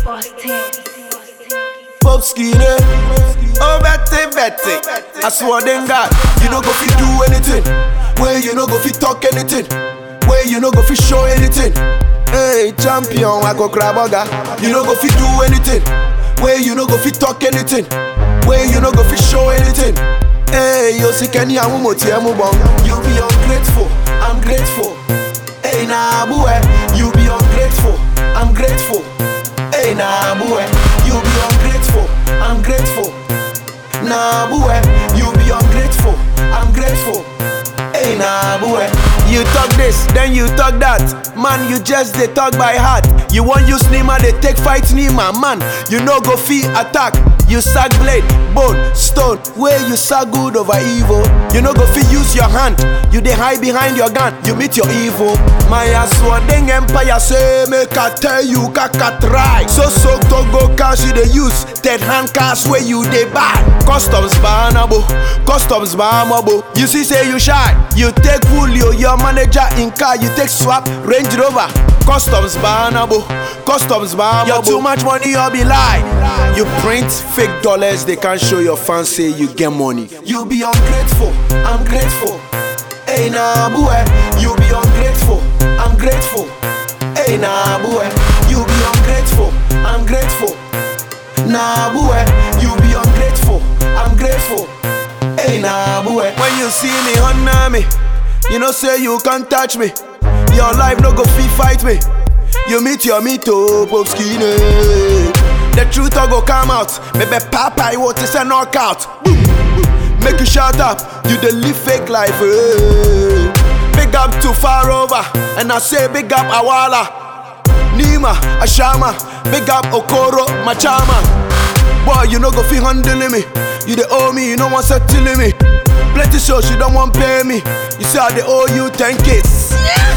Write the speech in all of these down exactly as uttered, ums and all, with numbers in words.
Pop Skinny, oh Betty, Betty. I swear to God, you no go fit do anything. Where you no go fit talk anything. Where you no go fit show anything. Hey, champion, I go grab a guy. You no go fit do anything. Where you no go fit talk anything. Where you no go fit show anything. Hey, you see Kenny, I'm moti, I'm bong. You be ungrateful, I'm grateful. Hey, nah, boy, you be ungrateful, I'm grateful. Hey, nah, boy, you be ungrateful, I'm grateful. Nah, boy, you be ungrateful, I'm grateful. Hey, nah, boy. You talk this, then you talk that. Man, you just they talk by heart. You want use Nima, they take fight Nima. Man, you no go fee attack. You sack blade, bone, stone. Where you sack good over evil. You no go fee use your hand. You they hide behind your gun. You meet your evil. My aswadeng empire say make I tell you kaka try. So so to go cash you they use. Third hand cash where you they buy. Customs banabo, customs banabo. You see say you shy. You take full your your manager in car. You take swap Range Rover. Customs banabo, customs banabo. You too much money you be lie. You print fake dollars, they can't show your fans say you get money. You be ungrateful, I'm grateful. Hey nah boy, you be ungrateful, I'm grateful. Hey nah boy, you be ungrateful, I'm grateful. Nah boy, you be ungrateful, I'm grateful. Hey nah boy. When you see me honor me, you know say you can't touch me. Your life no go fit fight me. You meet your meet up Pop Skinny. The truth all go come out. Maybe Papa you want to say knockout. Boom, boom. Make you shut up. You dey live fake life. Eh. Big up to far over. And I say big up Awala, Nima, Ashama. Big up Okoro, Machama. Boy, you no go fi handling me. You dey owe me, you no want settling me. Plenty shows you don't want pay me. You say I dey owe you ten K's.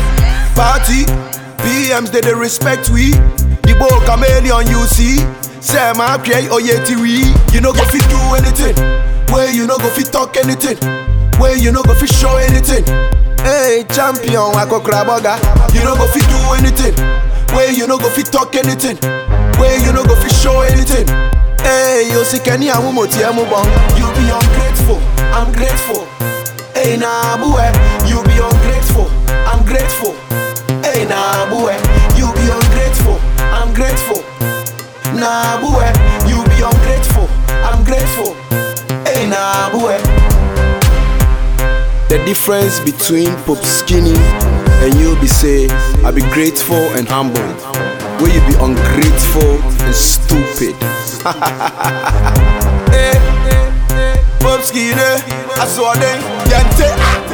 Party, P Ms they dey respect we. The boy chameleon you see. Say my create or yet we. You no go fit do anything. Where you no go fit talk anything. Where you no go fit show anything. Hey champion, I go grab a guy. You no go fit do anything. Where you no go fit talk anything. Where you no go fit show anything. Hey, you see Kenny, I'm moti, I'm bong. You be ungrateful, I'm grateful. Hey nah boy, you be ungrateful, I'm grateful. Hey nah boy, you be ungrateful, I'm grateful. Nah boy, you be ungrateful, I'm grateful. Hey nah boy. The difference between Pop Skinny and you be say I be grateful and humble. Where you be ungrateful and stupid. Hey, hey, hey, Pop Skinny, I saw them,